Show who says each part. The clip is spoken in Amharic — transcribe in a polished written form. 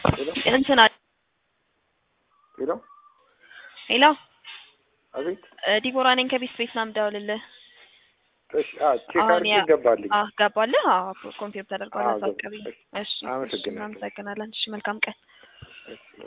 Speaker 1: እንትና
Speaker 2: ሄሎ
Speaker 1: ሄሎ
Speaker 2: አቤት
Speaker 1: ዲቦራ ነኝ ከቢስ ቤት ናም ደውልልህ
Speaker 2: እሺ ቼክ አድርጌ ገባልኝ
Speaker 1: ገባልህ ኮምፒውተር ተደርጓል አሳቀብኝ እሺ
Speaker 2: አመሰግናለሁ
Speaker 1: እናመሰግናለን እሺ መልካም ቀን